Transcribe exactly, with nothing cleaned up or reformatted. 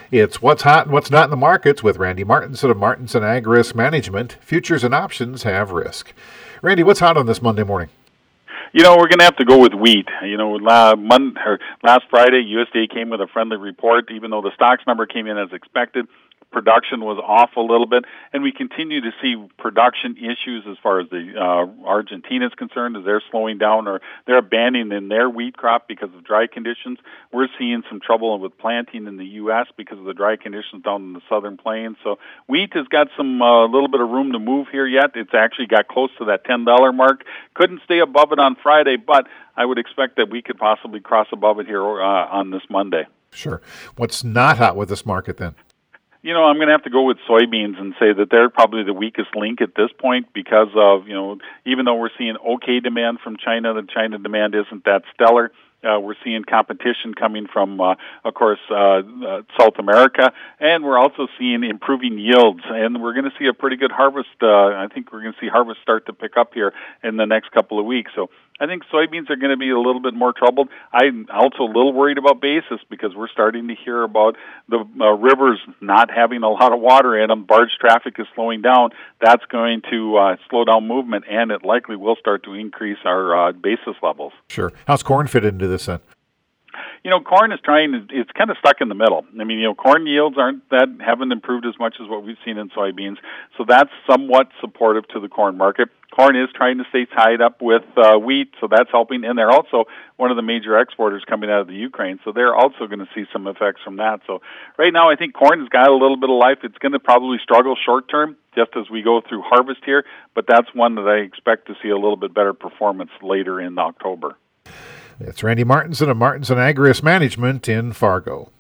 It's What's Hot and What's Not in the Markets with Randy Martinson of Martinson Ag Risk Management. Futures and options have risk. Randy, what's hot on this Monday morning? You know, we're going to have to go with wheat. You know, la, Monday, or last Friday, U S D A came with a friendly report, even though the stocks number came in as expected. Production was off a little bit, and we continue to see production issues as far as the uh, Argentina is concerned, as they're slowing down or they're abandoning their wheat crop because of dry conditions. We're seeing some trouble with planting in the U S because of the dry conditions down in the southern plains. So wheat has got some a uh, little bit of room to move here yet. It's actually got close to that ten dollar mark. Couldn't stay above it on Friday, but I would expect that we could possibly cross above it here uh, on this Monday. Sure. What's not hot with this market then? You know, I'm going to have to go with soybeans and say that they're probably the weakest link at this point because of, you know, even though we're seeing okay demand from China, the China demand isn't that stellar. Uh, we're seeing competition coming from, uh, of course, uh, uh, South America, and we're also seeing improving yields, and we're going to see a pretty good harvest. Uh, I think we're going to see harvest start to pick up here in the next couple of weeks. So I think soybeans are going to be a little bit more troubled. I'm also a little worried about basis because we're starting to hear about the uh, rivers not having a lot of water in them. Barge traffic is slowing down. That's going to uh, slow down movement, and it likely will start to increase our uh, basis levels. Sure. How's corn fit into this then? You know, corn is trying to, it's kind of stuck in the middle. I mean, you know, corn yields aren't that, haven't improved as much as what we've seen in soybeans. So that's somewhat supportive to the corn market. Corn is trying to stay tied up with uh, wheat, so that's helping. And they're also one of the major exporters coming out of the Ukraine, so they're also going to see some effects from that. So right now I think corn has got a little bit of life. It's going to probably struggle short term just as we go through harvest here, but that's one that I expect to see a little bit better performance later in October. It's Randy Martinson of Martinson Ag Risk Management in Fargo.